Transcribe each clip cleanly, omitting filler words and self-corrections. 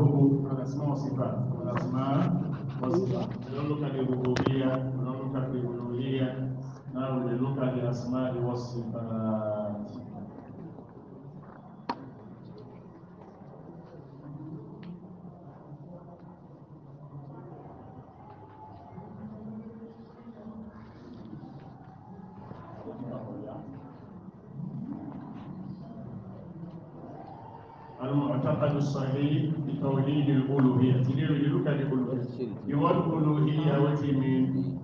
look at the small sifat. We don't look at the rububiyyah, we don't look at the uluhiyyah. Now we look at the asma wa sifat. المعتقد الصحيح بتوحيد الألوهية. Today we look at the Uluhiyyah. The word Uluhiyyah, what do you mean?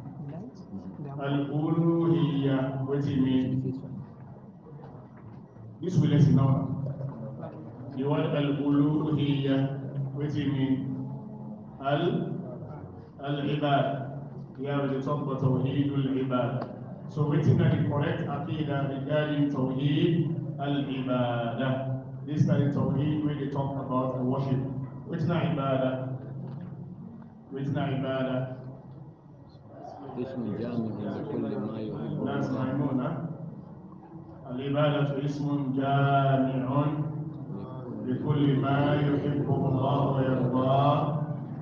Al-Uluhiyyah, what do you mean? This will let you know. The word Al-Uluhiyyah, what do you mean? Al-Ibad. Here we talk about Tawheed al-Ibad. So waiting at the correct aqidah regarding Tawheed al-Ibadah. This kind of Tawheed where they talk about the worship. Which na ibadah? Which na ibadah? اسم جامع لكل ما يحب That's Maimuna. Al-Ibadah ismun jami'un لكل ما يحبه الله ويرضاه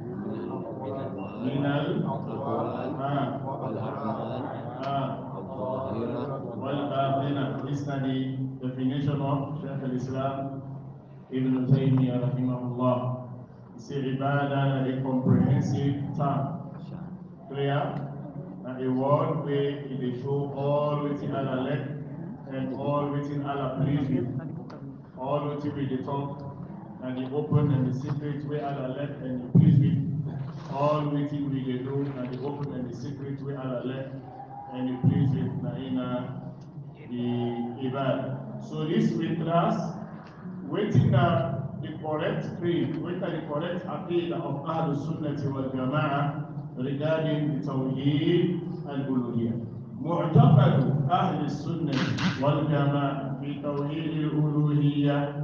من الأقوال والأعمال الظاهرة والباطنة. This is the definition of Shaykh al-Islam Ibn Taymiyyah rahimahullah. He said ibadah is a comprehensive term. Clear? And a word where it show all within Allah left and all within Allah pleased with. All within with the talk and the open and the secret where Allah left and the pleased with. All within with the do and the open and the secret where Allah left and the pleased with. Naina the ibadah. So this class, waiting the correct creed, waiting the correct aqidah of Ahlus Sunnah wal Jama'ah regarding the Tawheed al-Uluhiyyah. معتقد أهل السنة والجماعة في توحيد الألوهية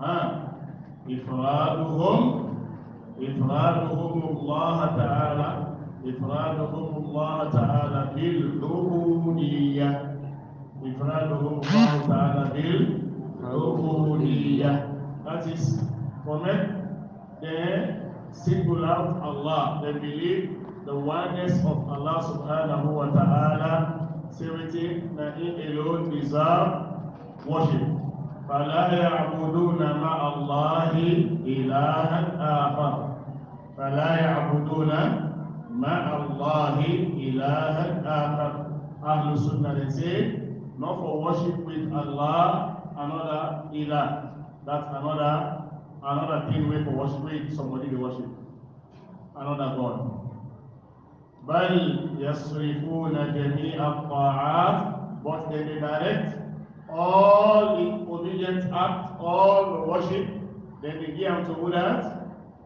إفرادهم الله تعالى بالعبودية. إفرادهم الله تعالى بالعبودية. That is, connect the single out Allah. They believe the oneness of Allah subhanahu wa ta'ala. Saying that He alone deserve worship. فلا يعبدون مع الله إلها آخر. فلا يعبدون مع الله إلها آخر. Ahlul Sunnah, they say, not for worship with Allah, another ilah. That's another thing way for worship with somebody to worship. Another God. بل يصرفون جميع الطاعات, but they direct all the obedient acts, all the worship, then they give them to who that?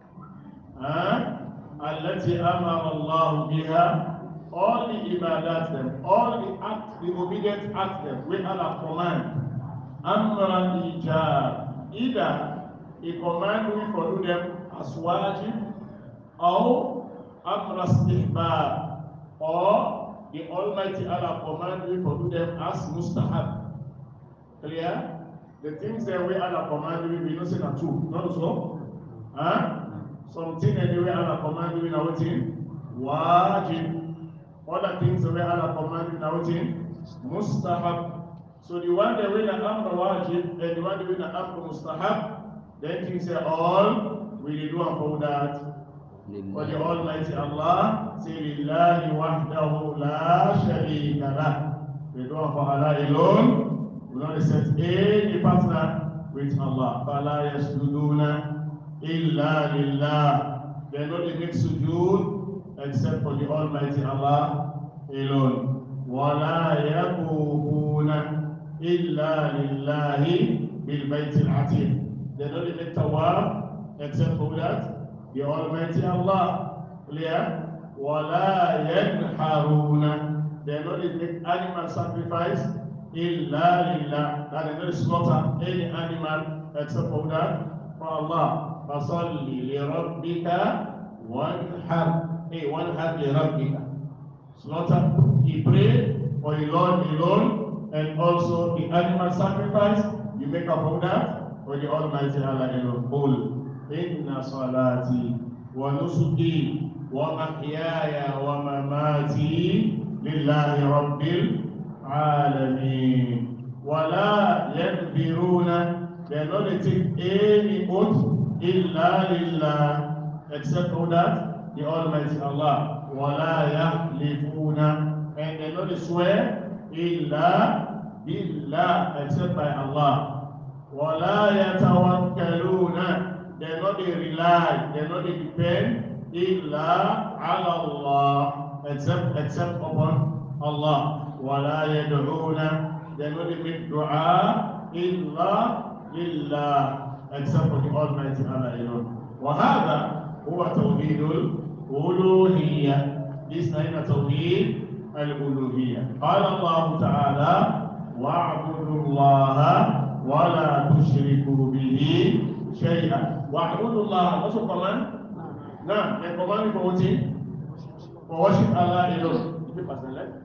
التي أمر الله بها. All the ibadat them, all the acts, the obedient acts them, with Allah command. Amra ijab. Either He command we follow them as wajib, or amra istihbab, or the Almighty Allah command we follow them as mustahab. Clear? The things that we Allah command we know say not true, not so? Something anyway Allah command we know thing wajib. Other things the way Allah commanded now in mustahab. So the one that will amr wajib and the one that will amr mustahab, then things say all we do for that. For the Almighty Allah, say lillahi wahdahu la sharika lah. We do for Allah alone. We don't accept any partner with Allah. Fala yasjuduna illa lillah. They don't make sujood except for the Almighty Allah alone. وَلَا يَقُومُونَ إِلَّا لِلَّهِ بِالْبَيْتِ الْعَتِيقِ. They don't make tawaf except for that, the Almighty Allah. Clear? وَلَا يَنْحَرُونَ. They don't make animal sacrifice إِلَّا لِلَّهِ. That they don't slaughter any animal except for that, for Allah. فَصَلِّ لِرَبِّكَ وَانْحَرْ. Hey, one had the Rabbika. Slaughter, he prayed for the Lord alone, and also the animal sacrifice, you make up of that for the Almighty Allah alone. Qul inna صلاتي ونسكي ومحياي ومماتي لله رب العالمين ولا يكبرون they are not to take any oath إلا لله except for that the Almighty Allah ولا يحلفون and they are not to swear إلا بالله except by Allah ولا يتوكلون they are not to rely they are not to depend إلا على الله except upon Allah ولا يدعون they are not to make dua إلا لله except for the Almighty Allah alone وهذا هو توحيد الألوهية this is توحيد الألوهية قال الله تعالى واعبدوا الله ولا تشركوا به شيئا واعبدوا الله what's your command? Now, the command for what? For worship Allah alone. Is it personal life?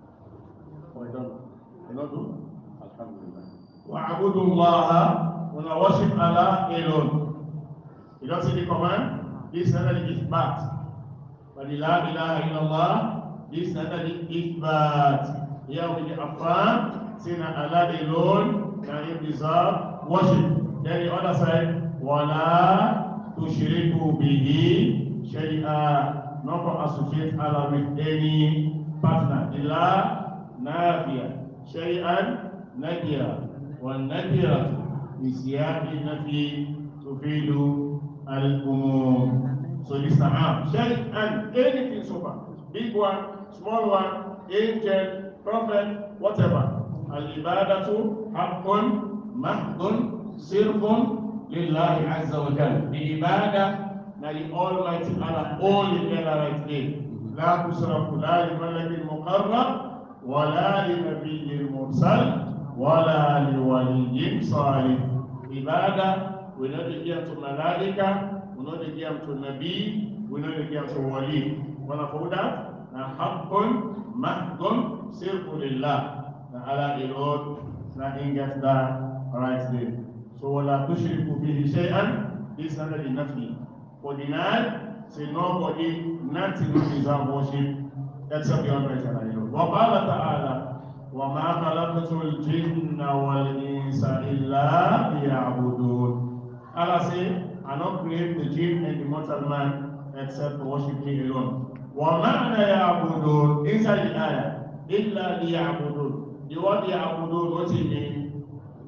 Or I don't know. I don't do? Alhamdulillah. وَعَبُدُوا اللَّهَ when I worship Allah alone. You don't see the command? This is another ithbat. But the la ilaha illallah, this is another ithbat. Here we affirm, saying that Allah alone can deserve worship. Then the other side, وَلَا تُشْرِكُوا بِهِ شَيْئًا not to associate Allah with any partner. إِلَّا نَافِيًا شَيْئًا نَكِرًا والنكرة بسياق النفي تفيد العموم. So this is شيئا anything so far, big one, small one, angel, prophet, whatever. العبادة حق محض صرف لله عز وجل. The ibadah now the Almighty Allah only get the right name. لا تشرك لا لملك المقرب ولا لنبي المرسل ولا لولي صالح. Ibadah we not give to malaika, we not give to nabi, we not give to wali. Wanna for that? Na haqqun mahdun sirfu lillah. Na Allah alone na ingat the right name. So wala tushriku bihi shay'an. This is under the nafi. For deny, say nobody, nothing deserve worship except the Almighty Allah. وقال تعالى وما خلقت الجن والإنس إلا ليعبدون. Allah say, I not create the jinn and the mortal man except for worship me alone. ومعنى يعبدون inside the ayah إلا ليعبدون. The word يعبدون what it mean?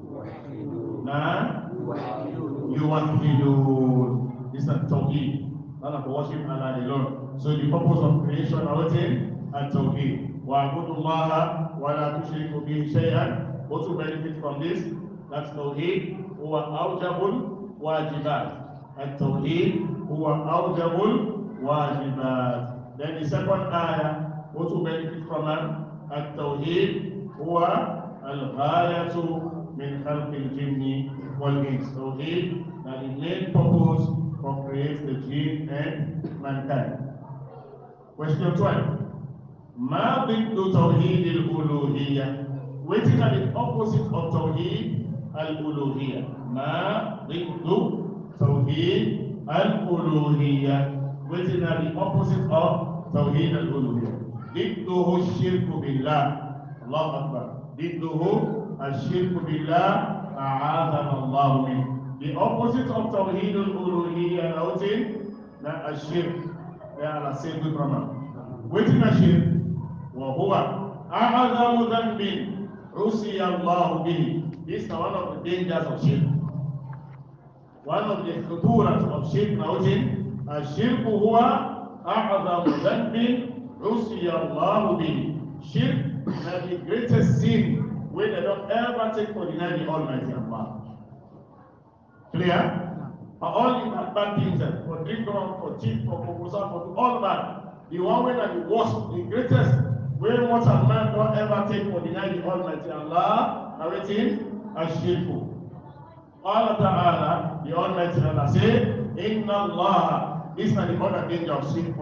يوحدون. This is Tawheed, not for worship Allah alone. So the purpose of creation is Tawheed. وَاعْبُدُوا اللَّهَ وَلَا تُشْرِكُوا بِهِ شَيْئًا. What to benefit from this? That's Tawheed. هو أوجب الواجبات. التوحيد هو أوجب الواجبات. Then the second ayah, what to benefit from it? التوحيد هو الغاية من خلق الجن والإنس. Tawheed, that the main purpose for creating the jinn and mankind. Question 12. ما ضد توحيد الألوهية? Waiting at the opposite of توحيد الألوهية. ما ضد توحيد الألوهية? Waiting at the opposite of توحيد الألوهية. ضده الشرك بالله. الله أكبر. ضده الشرك بالله أعاذنا الله منه. The opposite of Tawheed al-Uluhiyyah noting that a shirk. They are the same good grammar. Waiting a shirk. وَهُوَ أَعَظَمُ ذَنْبٍ عُصِيَ اللَّهُ بِهِ. This is one of the dangers of shirk. One of the khuturat of shirk noting a shirk هُوَ أَعَظَمُ ذَنْبٍ عُصِيَ اللَّهُ بِهِ. Shirk is the greatest sin where they don't ever take for denying the Almighty Allah. Clear? All in that bad things, for drink wrong, for cheat, for proposal, for all that. The one way that the worst, the greatest, where mortal man don't ever take for denying the Almighty Allah, narrating as shirku. Allah Ta'ala, the Almighty Allah say, Inna Allah, this is the other danger of shirk.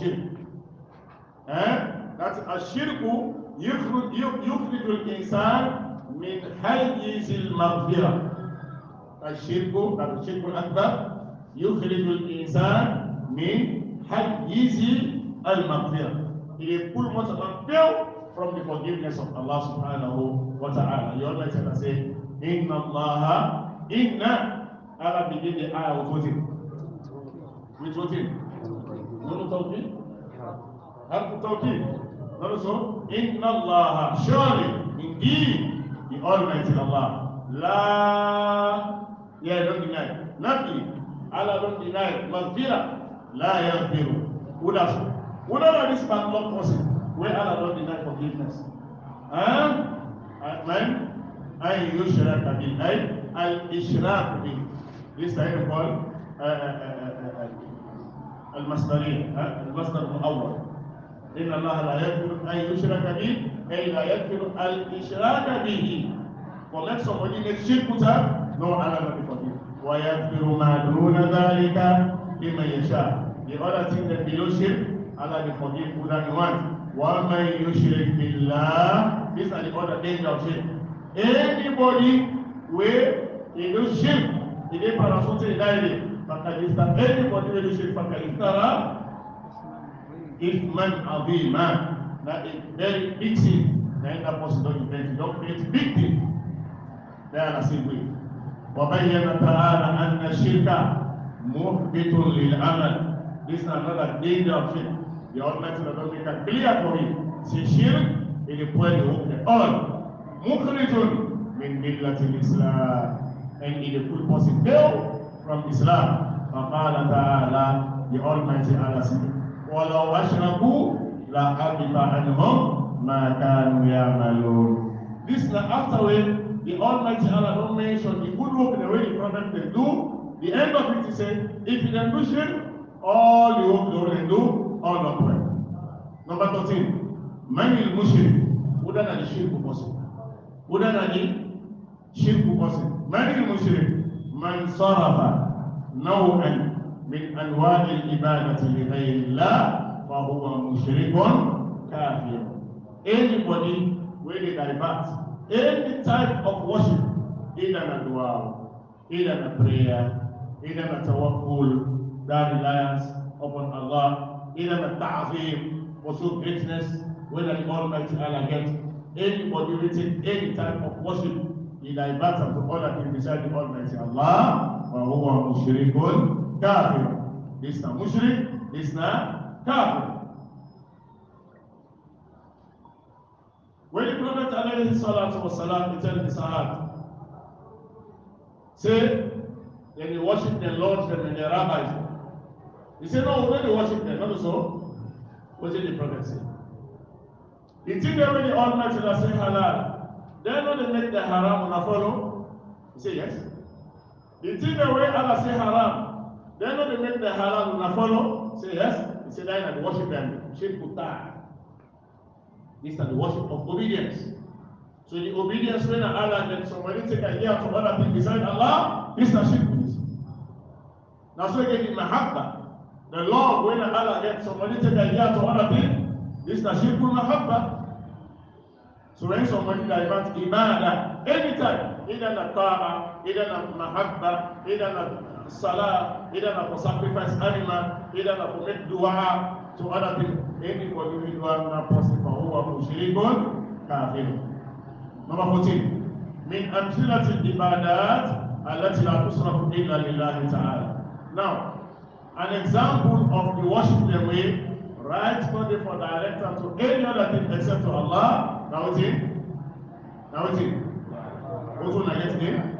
That's a shirku, يخرج الإنسان من حيز المغفرة. الشرك الأكبر يخرج الإنسان من حيز المغفرة. He pull much of a from the forgiveness of Allah subhanahu wa ta'ala. You always have to say, Inna Allah, Inna. Allah begin the ayah with what it? With what it? No tawqid? Harf tawqid. No so? Inna Allah, surely, indeed, the Almighty Allah. La, yeah, don't deny. Nothing. Allah don't deny. Maghfirah. La yaghfiru. Who does? Who does this backlog person? Where Allah don't deny forgiveness. Man, I yushrak bi, al-ishrak bi. This time called المصدرين المصدر الأول إن الله لا يغفر أن يشرك به أي لا يغفر الإشراك به. For let somebody make shirk with her, no, Allah will be forgiven. ويغفر ما دون ذلك لمن يشاء. The other thing that below shirk, Allah will forgive who that you want. وَمَنْ يُشْرِكْ بِاللَّهِ. These are the other danger of shirk. Anybody where he do shirk, he did parasute diary. Anybody where he do shirk, Ithman Azima. That is very big sin. Then that person don't invent it. Don't create big thing. They are the same way. وَبَيَّنَ تَعَالَى أَنَّ الشِّرْكَ مُحْبِطٌ لِلْعَمَلِ. This is another danger of shirk. The Almighty will make it clear for him. Say shirk is the point of all. Mukhrijun min millatil Islam. And he the full person fail from Islam. فَقَالَ تَعَالَى. The Almighty Allah said, وَلَوْ أَشْرَكُوا لَحَبِطَ عَنْهُمْ مَا كَانُوا يَعْمَلُونَ. This is afterward, the Almighty Allah don't mention the good work in the way the Prophet can do. The end of it is said, if you can do shirk, all the work they will do, all not well. Number 13. Many mushrik. Who than the shirk person? Who than the shirk person? Many mushrik. Man sarafa naw'an min anwa' al-ibadati li ghayri Allah fa huwa mushrikun kafir. Anybody where they divert any type of worship, either a dua, either a prayer, either a tawakkul, that reliance upon Allah, either a ta'zim, also greatness, whether the Almighty Allah gets anybody written any type of worship, he diverts to other things beside the Almighty Allah, وَهُوَ مُشْرِكٌ كَافِرٌ. This is not mushrik, this is not kafir. When the Prophet alayhi salatu was salam, he tells the Sahaba, say, then they worship the Lord and the rabbis. He said, no, when they worship them, not so. What did the Prophet say? He think that when the Almighty Allah say halal, then when they make the haram and follow, he said yes. He think that when Allah say haram, then when they make the halal and follow, say yes. He said that they worship them. Shirk Kutar. This is the worship of obedience. So the obedience when Allah gets somebody take a year to other things beside Allah, this is the shirk. Now so again in Mahabba, the Lord when Allah gets somebody take a year to other things, this is the shirk Mahabba. So when somebody diverts ibadah, anytime, either the Ta'a, either the Mahabba, either the Salah, either the sacrifice animal, either the make dua to other things, anybody will do not possible for who mushrikun kafir. Number 14. Min amthilati al-ibadat allati la tusrafu illa lillahi ta'ala. Now, an example of the worship the way right body for director to any other thing except to Allah. Now what's it? Now what's it? What's one I get it?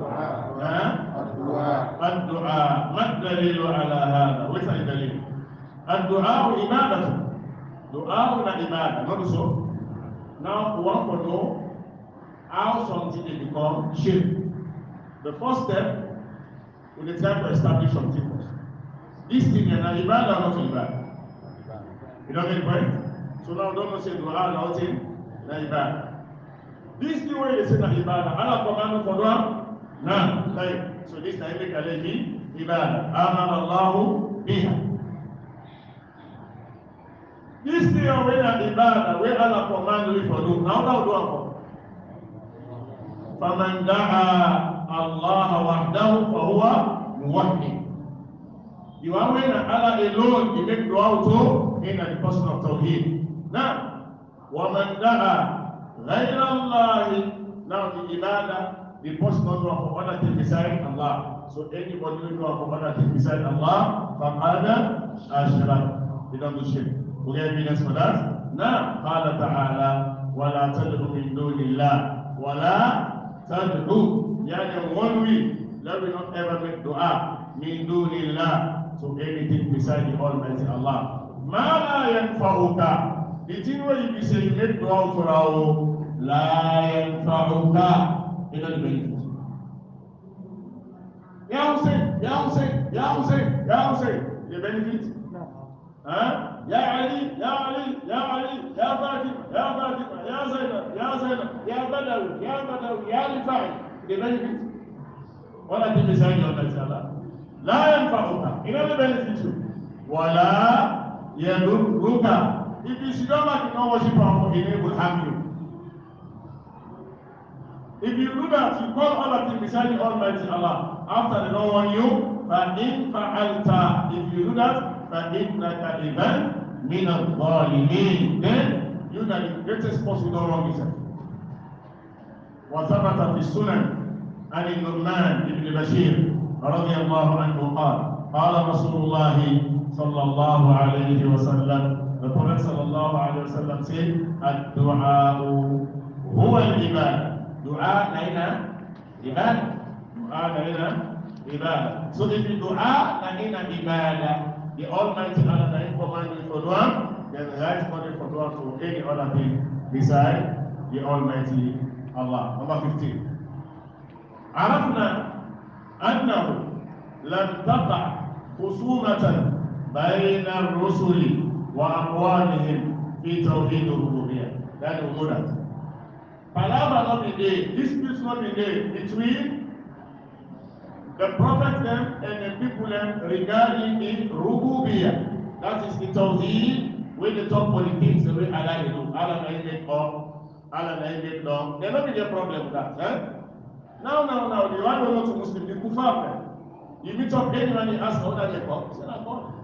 الدعاء ما الدليل على هذا؟ وش الدليل؟ الدعاء عبادة. Dua is ibadah, not so. Now we want to know how something will become shirk. The first step, we need to establish something first. This thing is an ibadah or not ibadah? You don't get the point? So now don't say dua, now say ibadah. This thing where they say ibadah, Allah command for dua? No. Like, so this time make a ibadah. Amar Allahu biha. This thing where ibadah, where Allah command you for do, now how do I for? فَمَنْ دَعَا اللَّهَ وَحْدَهُ فَهُوَ مُوَحِّدٌ. The one way that Allah alone, He make dua to in the person of Tawheed. Now, وَمَنْ دَعَى غَيْرَ اللَّهِ. Now the ibadah, the person not dua for other things beside Allah. So anybody who dua for other things beside Allah, فَقَادَ أَشْرَكَ. They don't do shirk. We have evidence for that. Now, قال تعالى وَلَا تَدْعُ مِن دُونِ اللَّهِ وَلَا تَدْعُ. Yani one way, let me not ever make dua مِن دُونِ اللَّهِ, to anything beside the Almighty Allah. مَا لَا يَنْفَعُكَ. The thing where you say you make dua for Allah, لَا يَنْفَعُكَ. It doesn't benefit. Ya Hussein, Ya Hussein, Ya Hussein, Ya Hussein. The benefit? Huh? Ya Ali, Ya Ali, Ya Ali, Ya Fatima, Ya Fatima, Ya Zainab, Ya Zainab, Ya Badawi, Ya Badawi, Ya Rifai. The benefit? What are the beside the Almighty Allah? لا ينفعك. It doesn't benefit you. ولا يضرك. If you sit down like you don't worship Allah, it will harm you. If you do that, you call other things beside the Almighty Allah. After they don't want you, فَإِنْ فَعَلْتَ. If you do that, فَإِنَّكَ إِذًا مِنَ الظَّالِمِينَ. Then you are the greatest possible wrong yourself. وثبت في السنن عن النعمان بن بشير رضي الله عنه قال قال رسول الله صلى الله عليه وسلم. The Prophet صلى الله عليه وسلم said, الدعاء هو العبادة. دعاء لنا عبادة. دعاء لنا عبادة. So if you dua لنا عبادة, the Almighty Allah that command you for dua, then the right body for dua to any other thing beside the Almighty Allah. Number 15. عرفنا أنه لم تقع خصومة بين الرسل وأقوالهم في توحيد الربوبية. That will know that. Palava not be there, disputes not be there between the prophet them and the people them regarding the Rububiyah. That is the Tawheed, where they talk politics, the way Allah do. Allah may make up, Allah may make down. There will not be a problem with that. Eh? Now, the one who not Muslim, the Kufar. You meet up anyone, he asks, how does it come? He said, I'm God.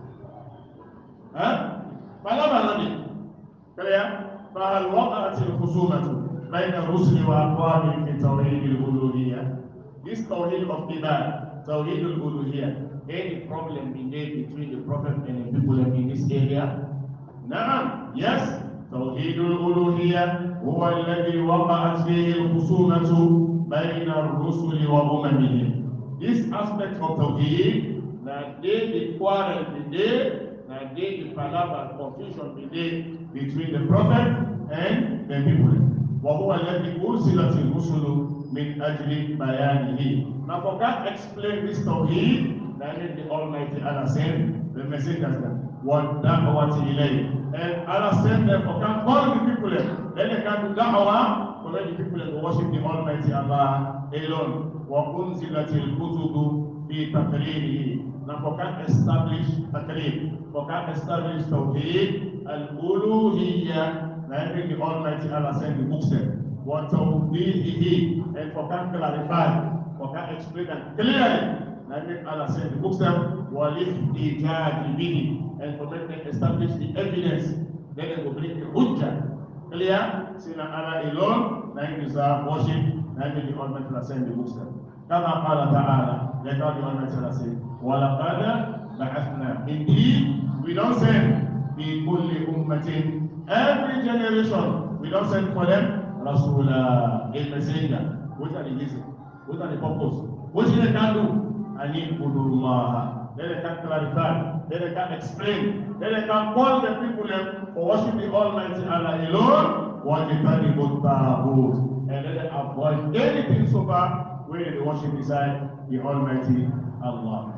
Huh? Palava not be. Clear? فهل وقعت الخصومة بين الرسل وأقوامهم في توحيد الألوهية. This Tawheed of Ibad, Tawheed al-Uluhiyah, any problem in there between the Prophet and the people in this area? Naam, yes. Tawheed al-Uluhiyah هو الذي وقعت فيه الخصومة بين الرسل وأممهم. This aspect of Tawheed, that they the quarrel the day, that they the palava confusion the day between the Prophet and the people. وهو الذي أرسلت الرسل من أجل بيانه. Now for God explain this Tawheed, that is the Almighty Allah sent the messengers them. وَالدَّعْوَةِ إِلَيْهِ. And Allah sent them for God call the people then they can do da'wah for the people to worship the Almighty Allah alone. وَأُنْزِلَتِ الْكُتُبُ فِي تَقْرِيرِهِ. Now for God establish taqreer, for God establish Tawheed al-Uluhiyya. Now the Almighty Allah sent the books then. وَتَوْضِيهِهِ. And for God clarify, for God explain that clearly. Now Allah sent the books then. وَلِفْتِجَاجِ بِهِ. And for them to establish the evidence, then they will bring the hujjah. Clear? See now Allah alone, now is worship, now the Almighty Allah sent the books then. كما قال تعالى, let all the Almighty Allah say, وَلَقَدَ بَعَثْنَا. Indeed, we don't send في كل أمة, every generation, we don't send for them Rasulullah, a messenger. What are the reasons? What are the purpose? What should they can do? And ibudullah. Then they can clarify, then they can explain, then they can call the people for worship the Almighty Allah alone, وَجِتَنِبُ الطَّاغُوتِ. And then they avoid anything so far where they worship beside the Almighty Allah.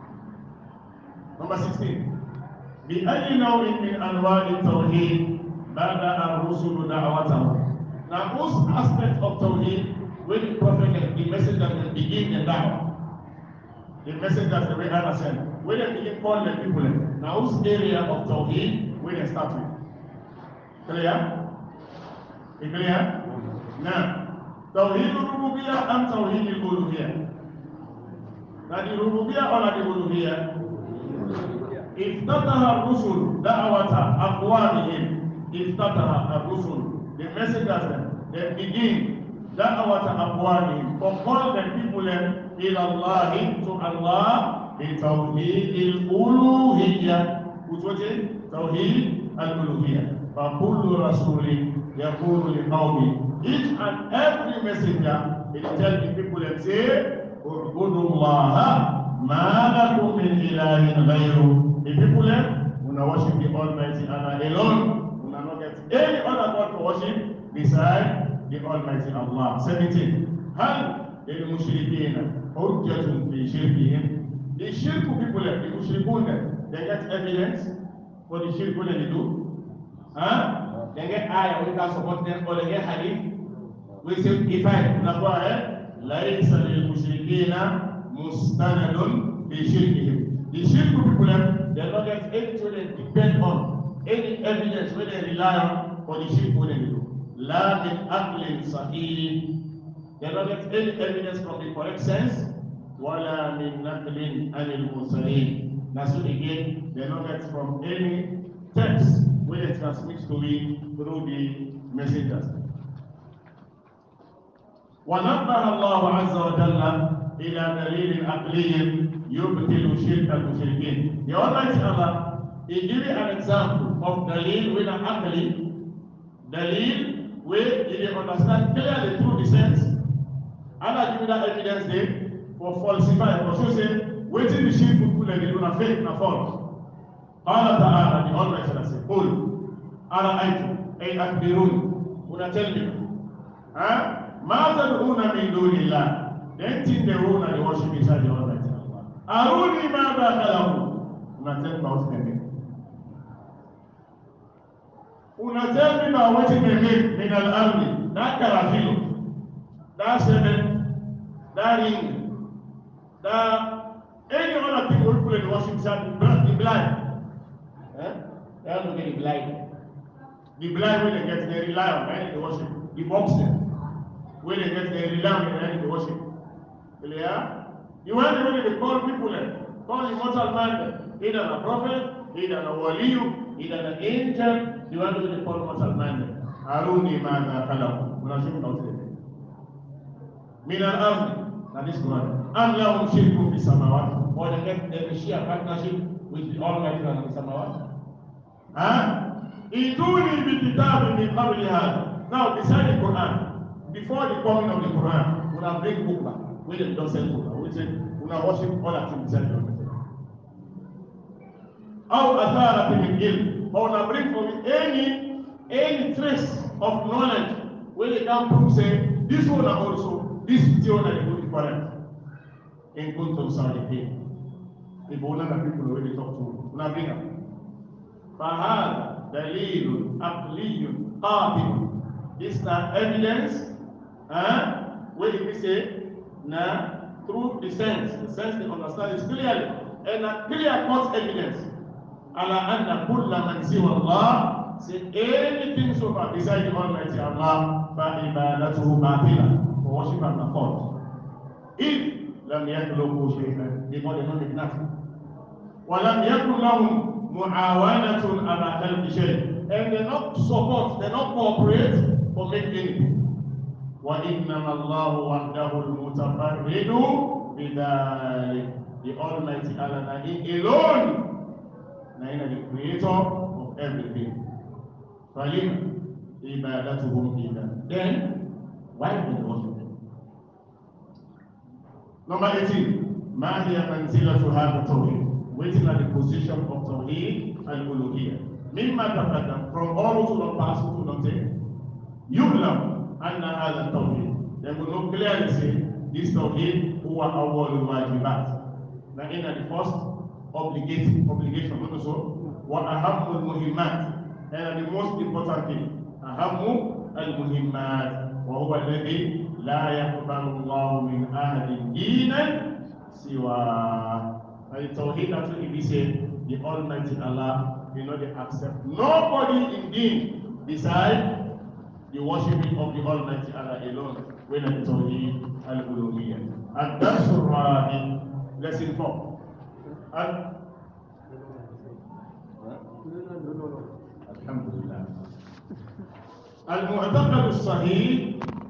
Number 16. بأي نوع من أنواع التوحيد بدأ الرسل دعوته. Now, whose aspect of Tawheed, when the Prophet and the messenger will begin the da'wah, the messengers the way Allah sent, when they begin calling the people, now whose area of Tawheed will they start with? Clear? Clear? Now, Tawheed al-Rububiyyah and Tawheed al-Uluhiyyah. Now, the Rububiyyah or the Uluhiyyah? افتتح الرسل دعوة أقوامهم. افتتح الرسل, the messengers, they begin دعوة أقوامهم, to call the people إلى الله, to Allah, بتوحيد الألوهية. Which was it? توحيد الألوهية. فكل رسول يقول لقومه, each and every messenger will tell the people and say, اعبدوا الله ما لكم من إله غيره. The people who worship the Almighty Allah alone, who not get any other God to worship besides the Almighty Allah. 17. هل للمشركين حجة في شركهم? The shirk people, the mushrikun, they get evidence for the shirk when they do. Huh? They get ayah, we can support them, or they get hadith. We say, if I go ahead, ليس للمشركين مستند في شركهم. The shirk people, they don't get anything they depend on, any evidence where they rely on for the shirk when they do. لا من أقل صحيح. They don't get any evidence from the correct sense. ولا من نقل عن المرسلين. That's what again, they don't get from any text where it transmits to me through the messengers. ونبه الله عز وجل إلى دليل عقلي يبطل شرك المشركين. The Almighty Allah, He gives an example of dalil with an aqli, dalil where He understand clearly through the sense. Allah give that evidence there for falsify, for so say, waiting the shirk people and they do not fake, not false. Allah Ta'ala, the Almighty Allah say, قل أرأيتم أي أخبروني, who not tell me, ما تدعون من دون الله, then think they rule and they worship inside the Almighty Allah. أروني ماذا خلقوا, who not tell me about them. Who not tell me about what they make من الأرض, that karafilo, that seven, that ring, that any other thing we put in worship inside the blind. They are not getting blind. The blind when they get, they rely on any worship. The boxing when they get, they rely on any worship. Yeah? You want to really call people, call immortal man, either a prophet, either a waliyu, either an angel. You want to really call immortal man. Aruni mana kalam. Munashim not it. Min al-Ardi, that is Quran. Am lahum shirkun fi samawat, or they get their share partnership with the Almighty Allah in samawat. Ituni bi kitabin min qabli hada. Now, beside the Quran, before the coming of the Quran, we will bring book back. We don't sell book. We say we will worship other things beside the Quran. Aw atharati min ilm, or we bring from any trace of knowledge where they can prove say this one also, this theory is good correct. In kuntum salihin. If one of the people already talk to, we bring up. فهذا دليل عقلي قاطع. This is evidence, where we say, now through the sense they understand is clearly, and a clear-cut evidence. على أن كل من سوى الله, say anything so far beside the Almighty Allah, فعبادته باطلة, for worship and fault. If لم يخلقوا شيئا, because they don't make nothing. ولم يكن لهم معاونة على خلق شيء, and they not support, they not cooperate for making anything. وإنما الله وحده المتفرد بذلك. The Almighty Allah, He alone, the creator of everything. فلم عبادتهم إذا. Then why do they worship Him? Number 18. ما هي منزلة هذا التوحيد? Waiting at the position of Tawheed al-Uluhiyyah. مما تقدم, from all who don't pass, who don't take. يعلم أن هذا التوحيد. They will not clearly say this Tawheed هو أول الواجبات. Now in the first obligation also, وأهم المهمات, and the most important thing, أهم المهمات, وهو الذي لا يقبل الله من أحد دينا سواه. And the Tawheed that we say, the Almighty Allah will not accept nobody in deen beside the worshiping of the Almighty Allah alone, when the Tawheed al-Uluhiyyah. And that's Rabi, lesson 4. And الحمد لله. المعتقد الصحيح